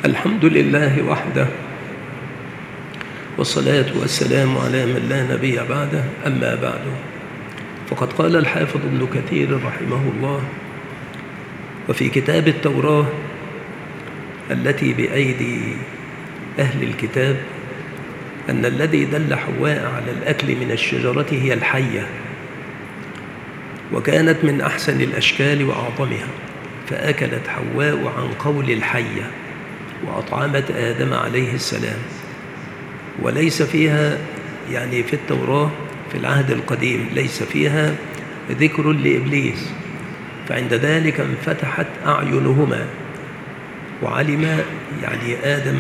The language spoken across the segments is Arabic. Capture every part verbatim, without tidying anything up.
الحمد لله وحده، والصلاة والسلام على من لا نبي بعده. أما بعد، فقد قال الحافظ ابن كثير رحمه الله: وفي كتاب التوراة التي بأيدي أهل الكتاب أن الذي دل حواء على الأكل من الشجرة هي الحية، وكانت من أحسن الأشكال وأعظمها، فأكلت حواء عن قول الحية وأطعمت آدم عليه السلام. وليس فيها، يعني في التوراة في العهد القديم ليس فيها ذكر لإبليس، فعند ذلك انفتحت أعينهما وعلم، يعني آدم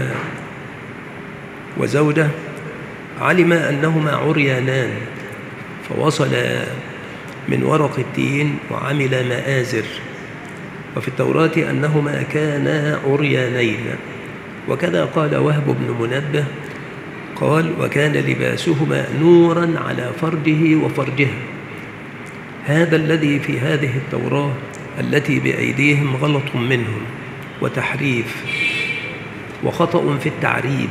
وزوجه علم أنهما عريانان، فوصل من ورق التين وعمل مآزر. وفي التوراة أنهما كانا عريانين. وكذا قال وهب بن منبه قال: وكان لباسهما نورا على فرجه وفرجها. هذا الذي في هذه التوراة التي بأيديهم غلط منهم وتحريف وخطأ في التعريب،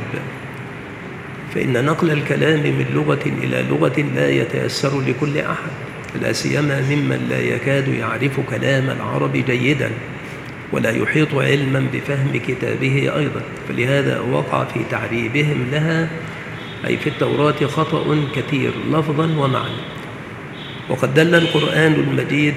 فإن نقل الكلام من لغة إلى لغة لا يتيسر لكل أحد، لا سيما ممن لا يكاد يعرف كلام العرب جيدا ولا يحيط علما بفهم كتابه أيضا، فلهذا وقع في تعريبهم لها أي في التوراة خطأ كثير لفظا ومعنى. وقد دل القرآن المجيد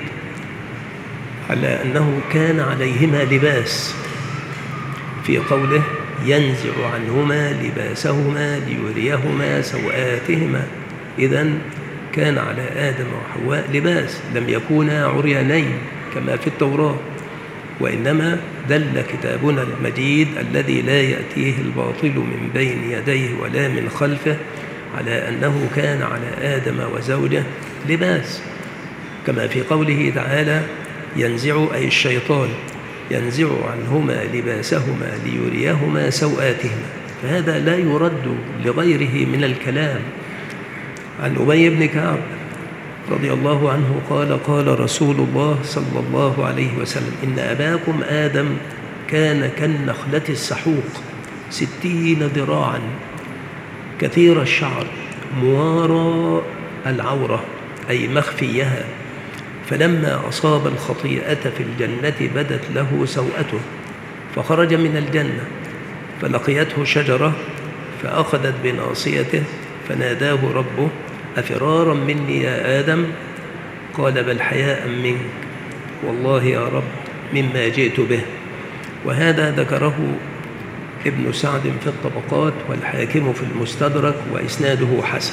على أنه كان عليهما لباس في قوله: ينزع عنهما لباسهما ليريهما سوآتهما. إذن كان على آدم وحواء لباس، لم يكونا عريانين كما في التوراة، وإنما دل كتابنا المجيد الذي لا يأتيه الباطل من بين يديه ولا من خلفه على أنه كان على آدم وزوجه لباس، كما في قوله تعالى: ينزع أي الشيطان ينزع عنهما لباسهما ليريهما سوآتهما. فهذا لا يرد لغيره من الكلام. عن أبي بن كعب رضي الله عنه قال: قال رسول الله صلى الله عليه وسلم: إن أباكم آدم كان كالنخلة السحوق ستين ذراعا، كثير الشعر، موارى العورة أي مخفيها، فلما أصاب الخطيئة في الجنة بدت له سوءته، فخرج من الجنة فلقيته شجرة فأخذت بناصيته فناداه ربه: أفرارا مني يا آدم؟ قال: بل حياء منك، والله يا رب مما جئت به. وهذا ذكره ابن سعد في الطبقات والحاكم في المستدرك وإسناده حسن.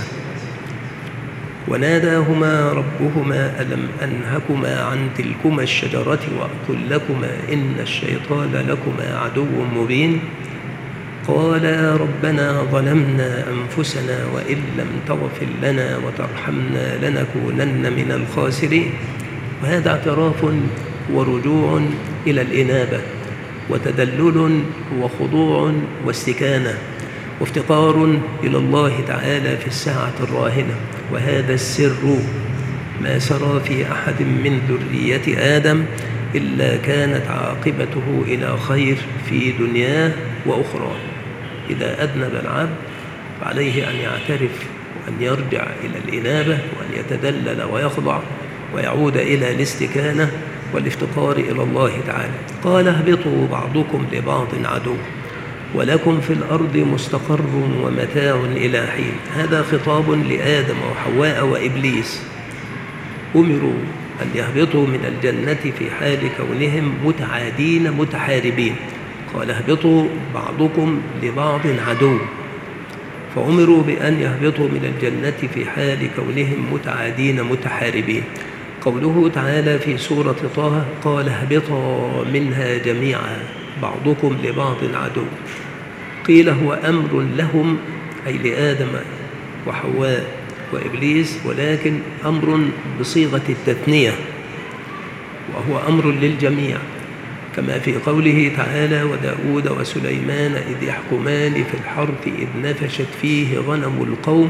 وناداهما ربهما: ألم أنهكما عن تلكما الشجرة وأقل لكما إن الشيطان لكما عدو مبين؟ قالا ربنا ظلمنا أنفسنا وإن لم تغفر لنا وترحمنا لنكونن من الخاسرين. وهذا اعتراف ورجوع إلى الإنابة وتدلل وخضوع واستكانة وافتقار إلى الله تعالى في الساعة الراهنة. وهذا السر ما سرى في أحد من ذرية آدم إلا كانت عاقبته إلى خير في دنياه وأخرى. إذا أذنب العبد فعليه أن يعترف وأن يرجع إلى الإنابة وأن يتدلل ويخضع ويعود إلى الاستكانة والافتقار إلى الله تعالى. قال: اهبطوا بعضكم لبعض عدو ولكم في الأرض مستقر ومتاع إلى حين. هذا خطاب لآدم وحواء وإبليس، أمروا أن يهبطوا من الجنة في حال كونهم متعادين متحاربين. قال: اهبطوا بعضكم لبعض عدو، فأمروا بأن يهبطوا من الجنة في حال كونهم متعادين متحاربين. قوله تعالى في سورة طه: قال: اهبطا منها جميعا بعضكم لبعض عدو. قيل هو أمر لهم أي لآدم وحواء وإبليس، ولكن أمر بصيغة التثنية، وهو أمر للجميع، كما في قوله تعالى: وداود وسليمان إذ يحكمان في الحرث إذ نفشت فيه غنم القوم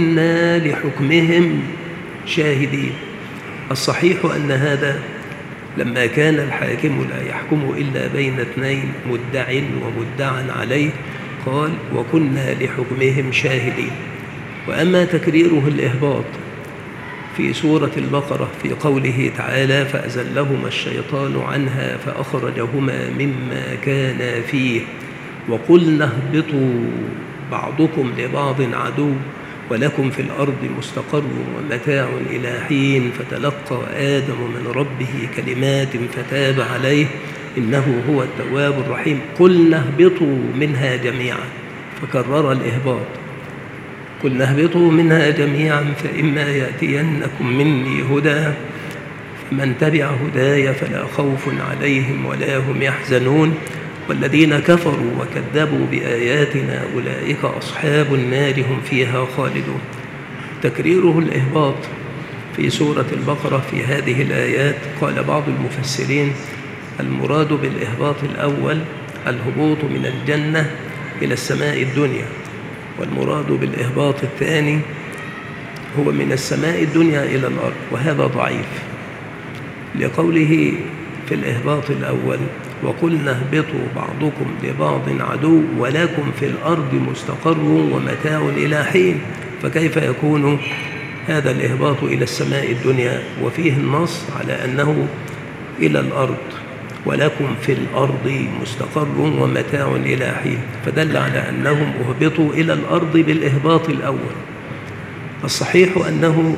وكنا لحكمهم شاهدين. الصحيح أن هذا لما كان الحاكم لا يحكم إلا بين اثنين مدع ومدعى عليه، قال وكنا لحكمهم شاهدين. وأما تكريره الإهباط في سورة البقرة في قوله تعالى فأزلهما الشيطان عنها فأخرجهما مما كان فيه وقلنا اهبطوا بعضكم لبعض عدو ولكم في الأرض مستقر ومتاع إلى حين فتلقى آدم من ربه كلمات فتاب عليه إنه هو التواب الرحيم قلنا اهبطوا منها جميعا، فكرر الإهباط قلنا اهبطوا منها جميعا فإما يأتينكم مني هدى فمن تبع هداي فلا خوف عليهم ولا هم يحزنون والذين كفروا وكذبوا بآياتنا أولئك أصحاب النار هم فيها خالدون. تكريره الإهباط في سورة البقرة في هذه الآيات قال بعض المفسرين المراد بالإهباط الأول الهبوط من الجنة إلى السماء الدنيا، والمراد بالإهباط الثاني هو من السماء الدنيا إلى الأرض، وهذا ضعيف لقوله في الإهباط الأول وقلنا اهبطوا بعضكم لبعض عدو ولكم في الأرض مستقر ومتاع إلى حين، فكيف يكون هذا الإهباط إلى السماء الدنيا وفيه النص على أنه إلى الأرض ولكم في الأرض مستقر ومتاع إلى حين، فدل على أنهم أهبطوا إلى الأرض بالإهباط الأول. الصحيح أنه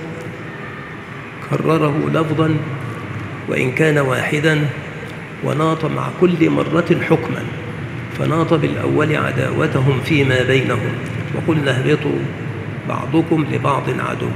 كرره لفظا وإن كان واحدا وناط مع كل مرة حكما، فناط بالأول عداوتهم فيما بينهم وقلنا اهبطوا بعضكم لبعض عدو،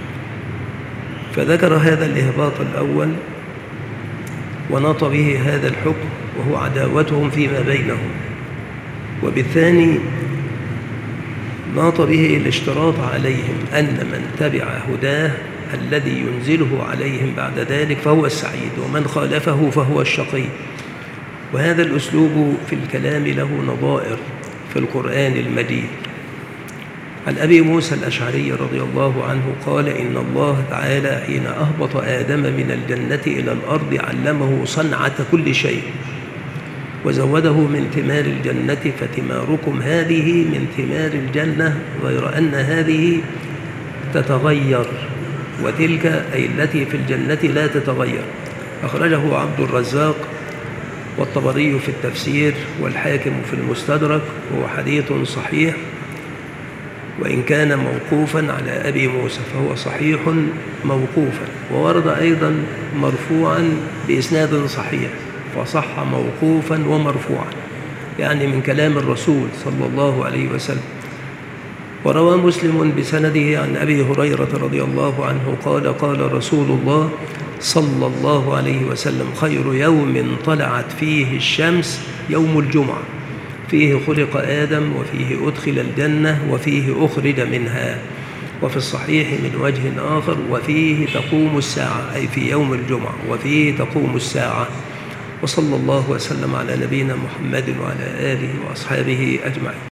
فذكر هذا الإهباط الأول وناط به هذا الحكم وهو عداوتهم فيما بينهم، وبالثاني ناط به الاشتراط عليهم أن من تبع هداه الذي ينزله عليهم بعد ذلك فهو السعيد ومن خالفه فهو الشقي. وهذا الأسلوب في الكلام له نظائر في القرآن المجيد. عن أبي موسى الأشعري رضي الله عنه قال إن الله تعالى حين أهبط آدم من الجنة إلى الأرض علمه صنعة كل شيء وزوده من ثمار الجنة فثماركم هذه من ثمار الجنة غير أن هذه تتغير وتلك أي التي في الجنة لا تتغير. أخرجه عبد الرزاق والطبري في التفسير والحاكم في المستدرك، وهو حديث صحيح وإن كان موقوفا على أبي موسى فهو صحيح موقوفا، وورد أيضا مرفوعا بإسناد صحيح فصح موقوفا ومرفوعا، يعني من كلام الرسول صلى الله عليه وسلم. وروى مسلم بسنده عن أبي هريرة رضي الله عنه قال قال رسول الله صلى الله عليه وسلم خير يوم طلعت فيه الشمس يوم الجمعة فيه خلق آدم وفيه أدخل الجنة وفيه أخرج منها. وفي الصحيح من وجه آخر وفيه تقوم الساعة أي في يوم الجمعة وفيه تقوم الساعة. وصلى الله وسلم على نبينا محمد وعلى آله وأصحابه أجمعين.